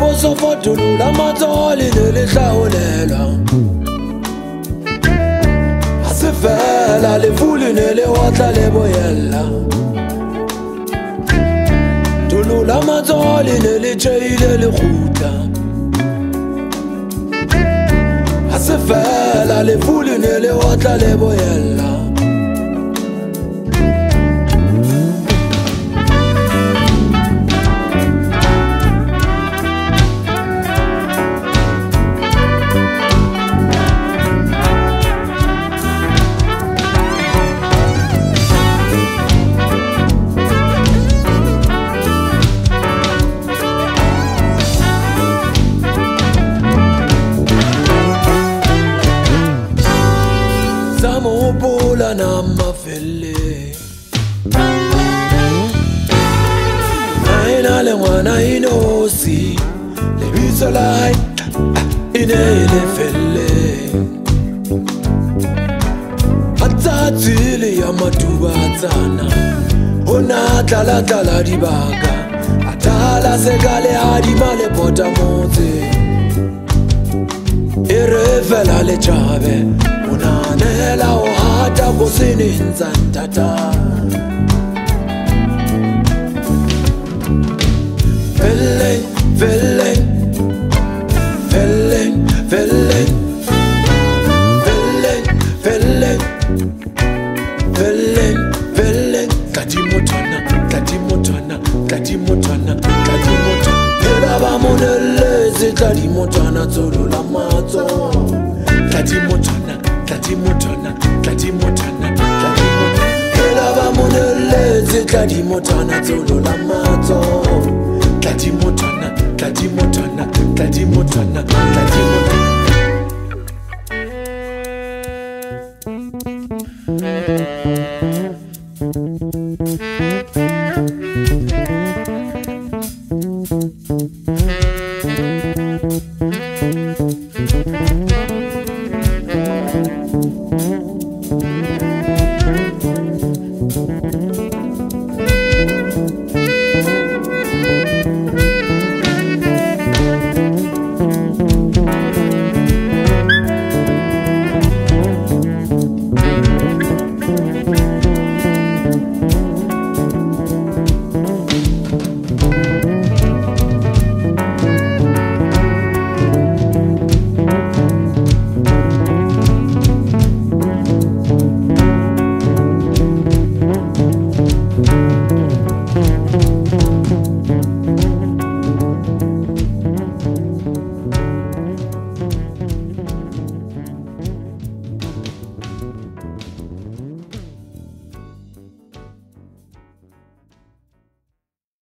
Sofotulu la matoli ne le hlaolela Asefela le fuli ne le watla le boyella Tulu la matoli ne le tjeile le khuta Asefela le fuli ne le watla le boyella Mopola na mafele Aina le mwana inosi Le biso lai Ine le fele Atatili ya matuba atana Ona tala tala di baga Atala segale hadi male pota mote Irefela le chave Unanela ohata kusini nzantata Feeling, feeling Feeling, feeling Feeling, feeling Feeling, feeling Kati motana, kati motana Kati motana, kati motana Hela bamonelezi Kati motana Zolo la mato Kati motana Kati motana, kati motana, kati motana Hela bamonelezi Kati motana Zolo la mato Kati motana, kati motana, kati motana, kati motana